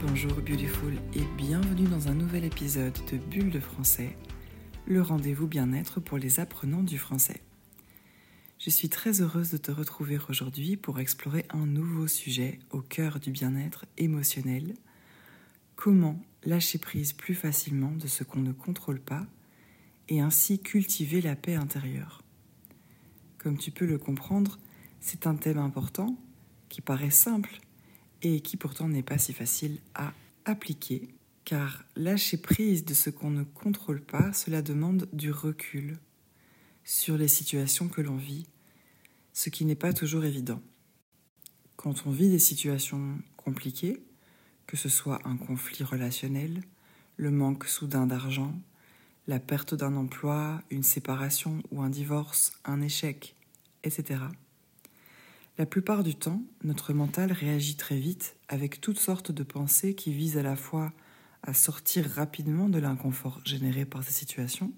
Bonjour Beautiful et bienvenue dans un nouvel épisode de Bulle de français, le rendez-vous bien-être pour les apprenants du français. Je suis très heureuse de te retrouver aujourd'hui pour explorer un nouveau sujet au cœur du bien-être émotionnel. Comment lâcher prise plus facilement de ce qu'on ne contrôle pas et ainsi cultiver la paix intérieure. Comme tu peux le comprendre, c'est un thème important qui paraît simple et qui pourtant n'est pas si facile à appliquer, car lâcher prise de ce qu'on ne contrôle pas, cela demande du recul sur les situations que l'on vit, ce qui n'est pas toujours évident. Quand on vit des situations compliquées, que ce soit un conflit relationnel, le manque soudain d'argent, la perte d'un emploi, une séparation ou un divorce, un échec, etc. La plupart du temps, notre mental réagit très vite avec toutes sortes de pensées qui visent à la fois à sortir rapidement de l'inconfort généré par ces situations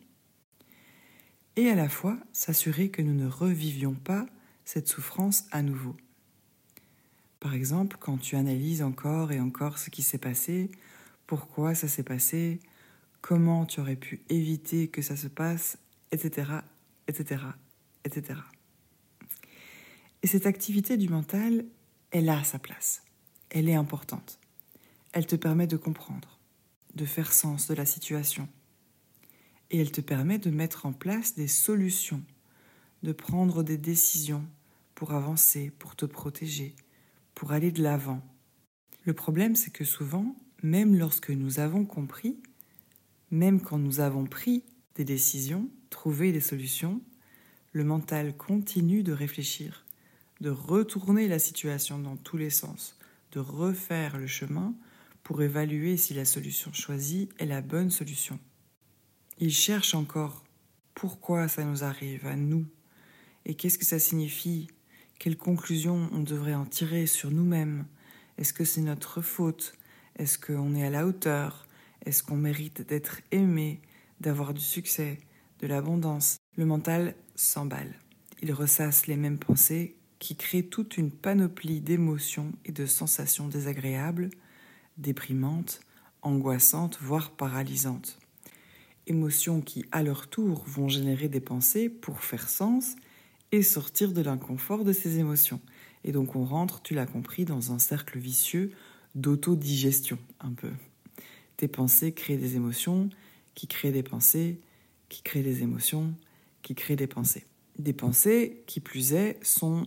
et à la fois s'assurer que nous ne revivions pas cette souffrance à nouveau. Par exemple, quand tu analyses encore et encore ce qui s'est passé, pourquoi ça s'est passé, comment tu aurais pu éviter que ça se passe, etc., etc., etc. Et cette activité du mental, elle a sa place. Elle est importante. Elle te permet de comprendre, de faire sens de la situation. Et elle te permet de mettre en place des solutions, de prendre des décisions pour avancer, pour te protéger, pour aller de l'avant. Le problème, c'est que souvent, même lorsque nous avons compris, même quand nous avons pris des décisions, trouvé des solutions, le mental continue de réfléchir, de retourner la situation dans tous les sens, de refaire le chemin pour évaluer si la solution choisie est la bonne solution. Il cherche encore pourquoi ça nous arrive à nous et qu'est-ce que ça signifie, quelles conclusions on devrait en tirer sur nous-mêmes. Est-ce que c'est notre faute? Est-ce qu'on est à la hauteur? Est-ce qu'on mérite d'être aimé, d'avoir du succès, de l'abondance? Le mental s'emballe. Il ressasse les mêmes pensées qui crée toute une panoplie d'émotions et de sensations désagréables, déprimantes, angoissantes, voire paralysantes. Émotions qui, à leur tour, vont générer des pensées pour faire sens et sortir de l'inconfort de ces émotions. Et donc on rentre, tu l'as compris, dans un cercle vicieux d'autodigestion, un peu. Tes pensées créent des émotions, qui créent des pensées, qui créent des émotions, qui créent des pensées. Des pensées, qui plus est, sont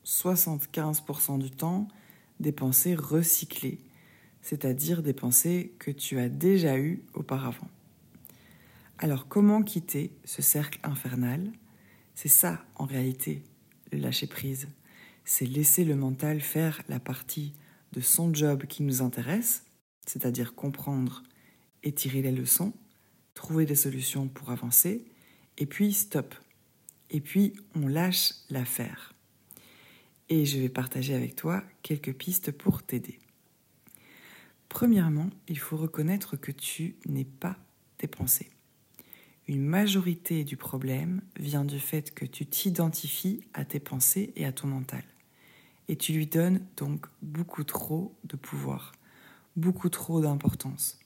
75% du temps des pensées recyclées, c'est-à-dire des pensées que tu as déjà eues auparavant. Alors comment quitter ce cercle infernal? C'est ça en réalité, le lâcher-prise. C'est laisser le mental faire la partie de son job qui nous intéresse, c'est-à-dire comprendre et tirer les leçons, trouver des solutions pour avancer, et puis stop. Et puis on lâche l'affaire. Et je vais partager avec toi quelques pistes pour t'aider. Premièrement, il faut reconnaître que tu n'es pas tes pensées. Une majorité du problème vient du fait que tu t'identifies à tes pensées et à ton mental. Et tu lui donnes donc beaucoup trop de pouvoir, beaucoup trop d'importance.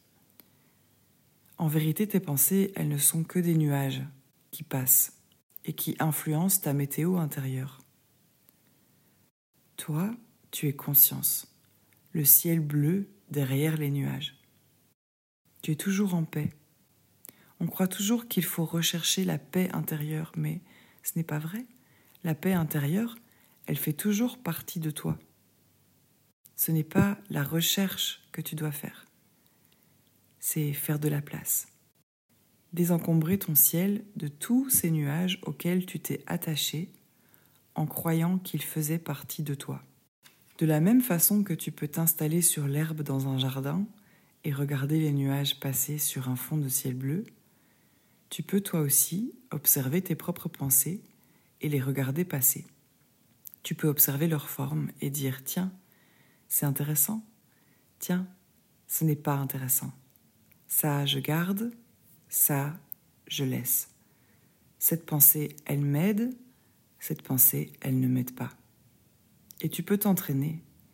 En vérité, tes pensées, elles ne sont que des nuages qui passent et qui influencent ta météo intérieure. Toi, tu es conscience, le ciel bleu derrière les nuages. Tu es toujours en paix. On croit toujours qu'il faut rechercher la paix intérieure, mais ce n'est pas vrai. La paix intérieure, elle fait toujours partie de toi. Ce n'est pas la recherche que tu dois faire. C'est faire de la place. Désencombrer ton ciel de tous ces nuages auxquels tu t'es attaché en croyant qu'ils faisaient partie de toi. De la même façon que tu peux t'installer sur l'herbe dans un jardin et regarder les nuages passer sur un fond de ciel bleu, tu peux toi aussi observer tes propres pensées et les regarder passer. Tu peux observer leur forme et dire « Tiens, c'est intéressant. Tiens, ce n'est pas intéressant. Ça, je garde. Ça, je laisse. Cette pensée, elle m'aide. Cette pensée, elle ne m'aide pas. » Et tu peux t'entraîner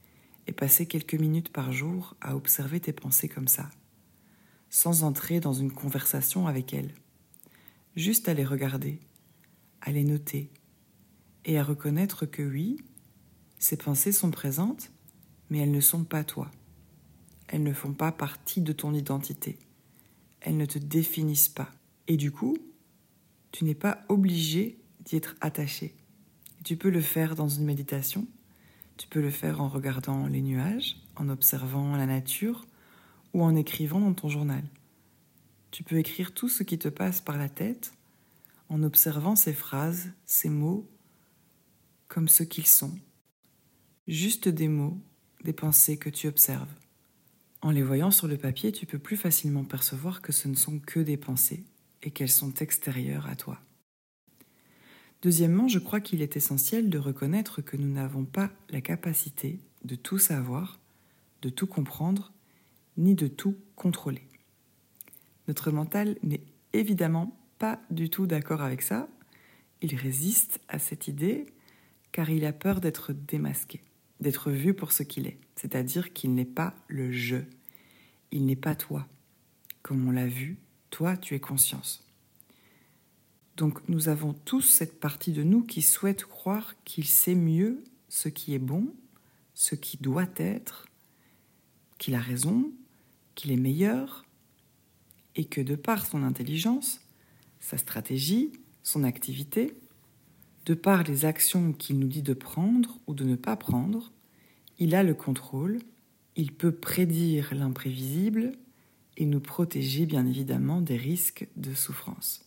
et passer quelques minutes par jour à observer tes pensées comme ça, sans entrer dans une conversation avec elles. Juste à les regarder, à les noter et à reconnaître que oui, ces pensées sont présentes, mais elles ne sont pas toi. Elles ne font pas partie de ton identité. Elles ne te définissent pas. Et du coup, tu n'es pas obligé d'y être attaché. Tu peux le faire dans une méditation, tu peux le faire en regardant les nuages, en observant la nature ou en écrivant dans ton journal. Tu peux écrire tout ce qui te passe par la tête en observant ces phrases, ces mots, comme ce qu'ils sont. Juste des mots, des pensées que tu observes. En les voyant sur le papier, tu peux plus facilement percevoir que ce ne sont que des pensées et qu'elles sont extérieures à toi. Deuxièmement, je crois qu'il est essentiel de reconnaître que nous n'avons pas la capacité de tout savoir, de tout comprendre, ni de tout contrôler. Notre mental n'est évidemment pas du tout d'accord avec ça. Il résiste à cette idée car il a peur d'être démasqué, d'être vu pour ce qu'il est, c'est-à-dire qu'il n'est pas le je, il n'est pas toi. Comme on l'a vu, toi tu es conscience. Donc nous avons tous cette partie de nous qui souhaite croire qu'il sait mieux ce qui est bon, ce qui doit être, qu'il a raison, qu'il est meilleur, et que de par son intelligence, sa stratégie, son activité, de par les actions qu'il nous dit de prendre ou de ne pas prendre, il a le contrôle, il peut prédire l'imprévisible et nous protéger bien évidemment des risques de souffrance.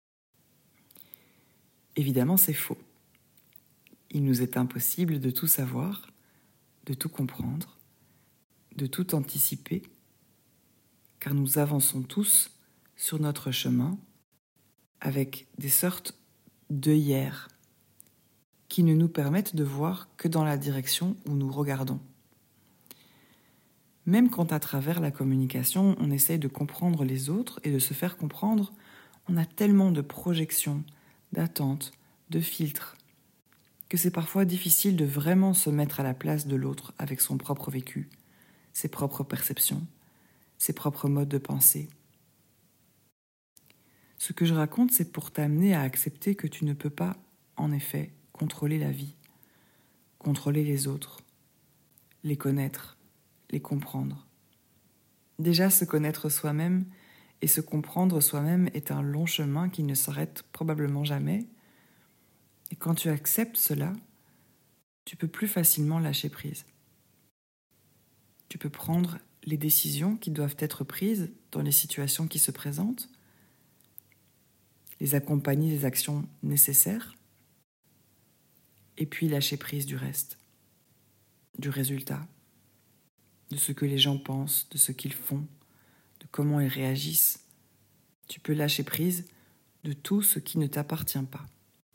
Évidemment, c'est faux. Il nous est impossible de tout savoir, de tout comprendre, de tout anticiper, car nous avançons tous sur notre chemin avec des sortes d'œillères qui ne nous permettent de voir que dans la direction où nous regardons. Même quand à travers la communication, on essaye de comprendre les autres et de se faire comprendre, on a tellement de projections, d'attentes, de filtres, que c'est parfois difficile de vraiment se mettre à la place de l'autre avec son propre vécu, ses propres perceptions, ses propres modes de pensée. Ce que je raconte, c'est pour t'amener à accepter que tu ne peux pas, en effet, contrôler la vie, contrôler les autres, les connaître, les comprendre. Déjà, se connaître soi-même et se comprendre soi-même est un long chemin qui ne s'arrête probablement jamais. Et quand tu acceptes cela, tu peux plus facilement lâcher prise. Tu peux prendre les décisions qui doivent être prises dans les situations qui se présentent, les accompagner des actions nécessaires, et puis lâcher prise du reste, du résultat, de ce que les gens pensent, de ce qu'ils font, de comment ils réagissent. Tu peux lâcher prise de tout ce qui ne t'appartient pas.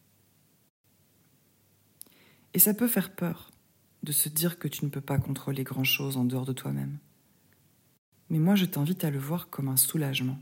Et ça peut faire peur de se dire que tu ne peux pas contrôler grand-chose en dehors de toi-même. Mais moi, je t'invite à le voir comme un soulagement.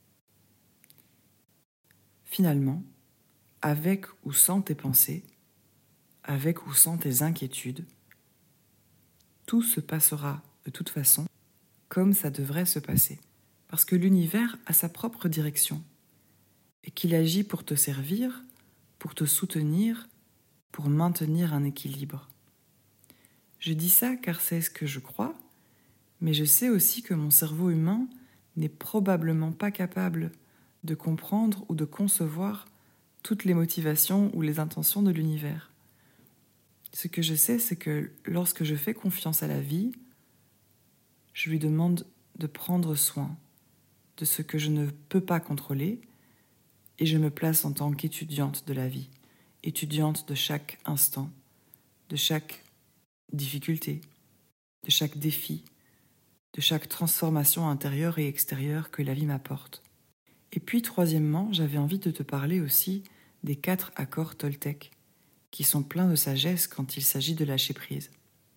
Finalement, avec ou sans tes pensées, avec ou sans tes inquiétudes, tout se passera de toute façon comme ça devrait se passer. Parce que l'univers a sa propre direction et qu'il agit pour te servir, pour te soutenir, pour maintenir un équilibre. Je dis ça car c'est ce que je crois, mais je sais aussi que mon cerveau humain n'est probablement pas capable de comprendre ou de concevoir toutes les motivations ou les intentions de l'univers. Ce que je sais, c'est que lorsque je fais confiance à la vie, je lui demande de prendre soin de ce que je ne peux pas contrôler et je me place en tant qu'étudiante de la vie, étudiante de chaque instant, de chaque difficulté, de chaque défi, de chaque transformation intérieure et extérieure que la vie m'apporte. Et puis, troisièmement, j'avais envie de te parler aussi des 4 accords Toltec, qui sont pleins de sagesse quand il s'agit de lâcher prise.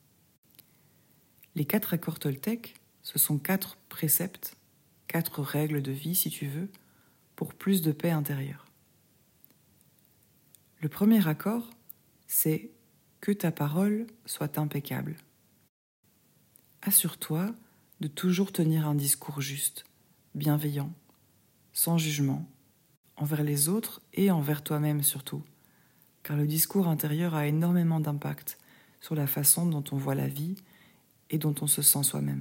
Les 4 accords Toltec, ce sont 4 préceptes, 4 règles de vie, si tu veux, pour plus de paix intérieure. Le premier accord, c'est que ta parole soit impeccable. assure-toi de toujours tenir un discours juste, bienveillant, sans jugement, envers les autres et envers toi-même surtout, car le discours intérieur a énormément d'impact sur la façon dont on voit la vie et dont on se sent soi-même.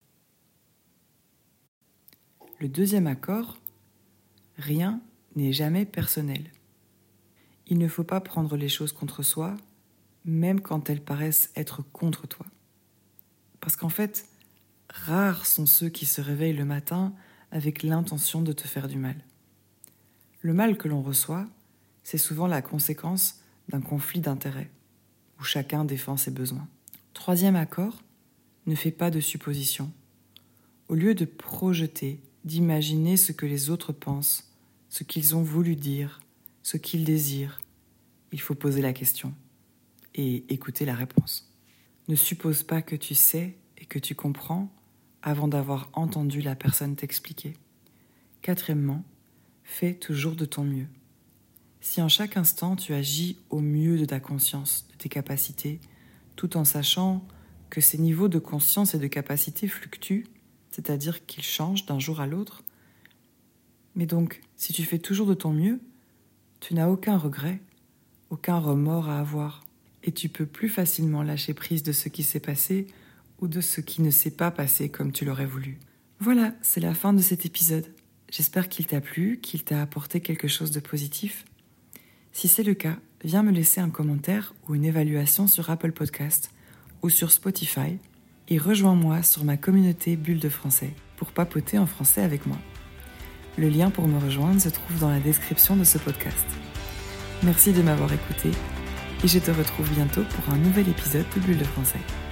Le deuxième accord, rien n'est jamais personnel. Il ne faut pas prendre les choses contre soi, même quand elles paraissent être contre toi. Parce qu'en fait, rares sont ceux qui se réveillent le matin avec l'intention de te faire du mal. Le mal que l'on reçoit, c'est souvent la conséquence d'un conflit d'intérêts, où chacun défend ses besoins. Troisième accord, ne fais pas de suppositions. Au lieu de projeter, d'imaginer ce que les autres pensent, ce qu'ils ont voulu dire, ce qu'ils désirent, il faut poser la question et écouter la réponse. Ne suppose pas que tu sais et que tu comprends avant d'avoir entendu la personne t'expliquer. Quatrièmement, fais toujours de ton mieux. Si en chaque instant tu agis au mieux de ta conscience, de tes capacités, tout en sachant que ces niveaux de conscience et de capacité fluctuent, c'est-à-dire qu'ils changent d'un jour à l'autre, mais donc, si tu fais toujours de ton mieux, tu n'as aucun regret, aucun remords à avoir, et tu peux plus facilement lâcher prise de ce qui s'est passé ou de ce qui ne s'est pas passé comme tu l'aurais voulu. Voilà, c'est la fin de cet épisode. J'espère qu'il t'a plu, qu'il t'a apporté quelque chose de positif. Si c'est le cas, viens me laisser un commentaire ou une évaluation sur Apple Podcast ou sur Spotify et rejoins-moi sur ma communauté Bulle de Français pour papoter en français avec moi. Le lien pour me rejoindre se trouve dans la description de ce podcast. Merci de m'avoir écouté et je te retrouve bientôt pour un nouvel épisode de Bulle de Français.